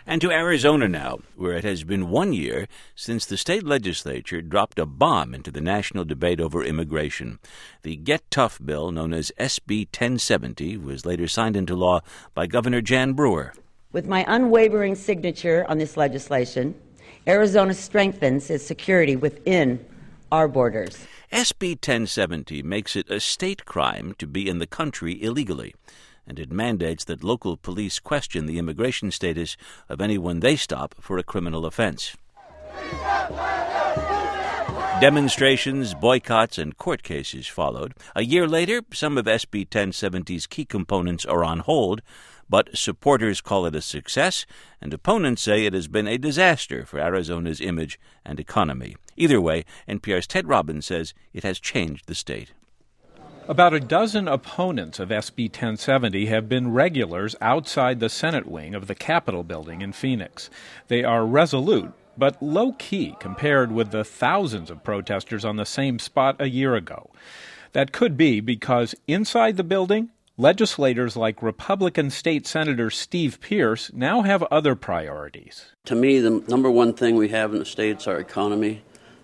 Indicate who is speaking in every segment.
Speaker 1: And to Arizona now, where it has been 1 year since the state legislature dropped a bomb into the national debate over immigration. The Get Tough bill, known as SB 1070, was later signed into law by Governor Jan Brewer.
Speaker 2: With my unwavering signature on this legislation, Arizona strengthens its security within our borders.
Speaker 1: SB 1070 makes it a state crime to be in the country illegally, and it mandates that local police question the immigration status of anyone they stop for a criminal offense. Demonstrations, boycotts, and court cases followed. A year later, some of SB 1070's key components are on hold, but supporters call it a success, and opponents say it has been a disaster for Arizona's image and economy. Either way, NPR's Ted Robbins says it has changed the state.
Speaker 3: About a dozen opponents of SB 1070 have been regulars outside the Senate wing of the Capitol building in Phoenix. They are resolute, but low-key compared with the thousands of protesters on the same spot a year ago. That could be because inside the building, legislators like Republican State Senator Steve Pearce now have other priorities.
Speaker 4: To me, the number one thing we have in the state is our economy.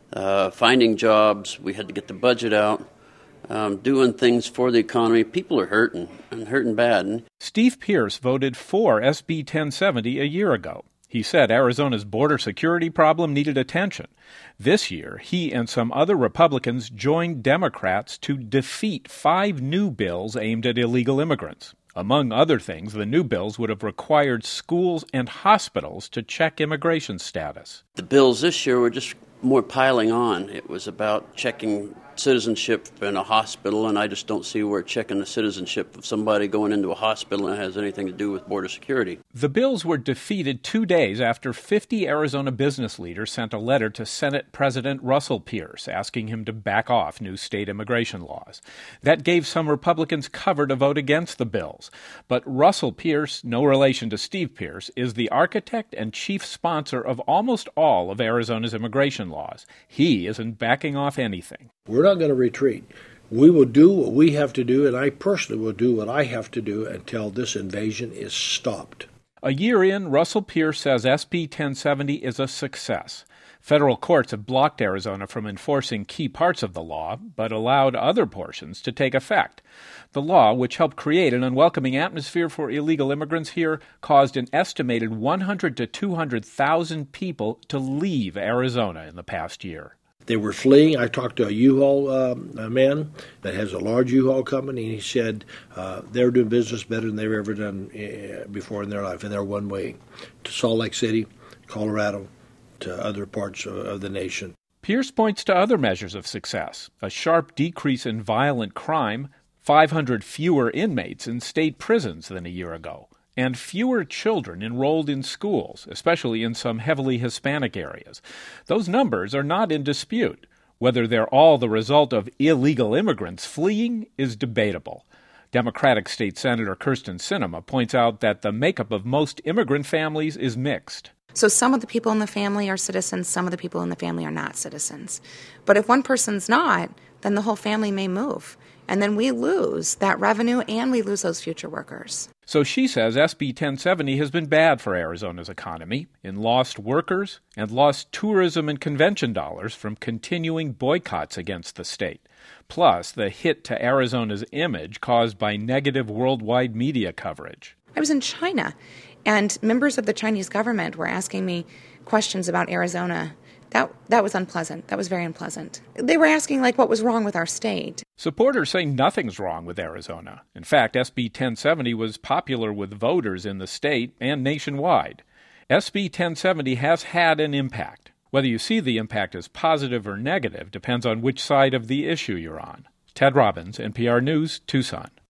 Speaker 4: Finding jobs, we had to get the budget out. Doing things for the economy. People are hurting, and hurting bad.
Speaker 3: Steve Pearce voted for SB 1070 a year ago. He said Arizona's border security problem needed attention. This year, he and some other Republicans joined Democrats to defeat 5 new bills aimed at illegal immigrants. Among other things, the new bills would have required schools and hospitals to check immigration status.
Speaker 4: The bills this year were just more piling on. It was about checking citizenship in a hospital, and I just don't see where checking the citizenship of somebody going into a hospital has anything to do with border security.
Speaker 3: The bills were defeated 2 days after 50 Arizona business leaders sent a letter to Senate President Russell Pearce asking him to back off new state immigration laws. That gave some Republicans cover to vote against the bills. But Russell Pearce, no relation to Steve Pearce, is the architect and chief sponsor of almost all of Arizona's immigration laws. He isn't backing off anything.
Speaker 5: We're not going to retreat. We will do what we have to do, and I personally will do what I have to do until this invasion is stopped.
Speaker 3: A year in, Russell Pearce says SB 1070 is a success. Federal courts have blocked Arizona from enforcing key parts of the law, but allowed other portions to take effect. The law, which helped create an unwelcoming atmosphere for illegal immigrants here, caused an estimated 100,000 to 200,000 people to leave Arizona in the past year.
Speaker 5: They were fleeing. I talked to a U-Haul man that has a large U-Haul company, and he said they're doing business better than they've ever done before in their life, and they're one way to Salt Lake City, Colorado, to other parts of the nation.
Speaker 3: Pearce points to other measures of success: a sharp decrease in violent crime, 500 fewer inmates in state prisons than a year ago, and fewer children enrolled in schools, especially in some heavily Hispanic areas. Those numbers are not in dispute. Whether they're all the result of illegal immigrants fleeing is debatable. Democratic State Senator Kyrsten Sinema points out that the makeup of most immigrant families is mixed.
Speaker 6: So some of the people in the family are citizens, some of the people in the family are not citizens. But if one person's not, then the whole family may move. And then we lose that revenue and we lose those future workers.
Speaker 3: So she says SB 1070 has been bad for Arizona's economy in lost workers and lost tourism and convention dollars from continuing boycotts against the state. Plus, the hit to Arizona's image caused by negative worldwide media coverage.
Speaker 6: I was in China, and members of the Chinese government were asking me questions about Arizona. That was unpleasant. That was very unpleasant. They were asking, what was wrong with our state.
Speaker 3: Supporters say nothing's wrong with Arizona. In fact, SB 1070 was popular with voters in the state and nationwide. SB 1070 has had an impact. Whether you see the impact as positive or negative depends on which side of the issue you're on. Ted Robbins, NPR News, Tucson.